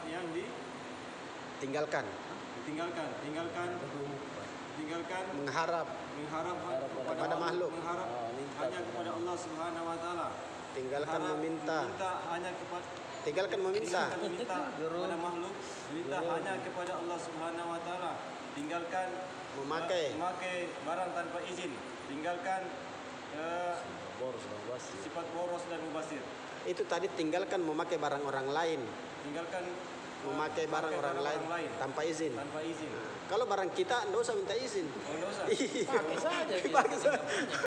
yang tinggalkan mengharap kepada makhluk, mengharap hanya kepada Allah Subhanahu wa taala. tinggalkan meminta Tinggalkan meminta kepada makhluk, meminta hanya kepada Allah Subhanahu wa taala. Tinggalkan memakai barang tanpa izin. Tinggalkan sifat boros dan mubazir. itu tadi tinggalkan memakai barang orang lain, Tinggalkan memakai barang orang lain tanpa izin. tanpa izin. Kalau barang kita enggak usah minta izin. Oh, enggak usah. Iya. Pakai saja. Pakai saja.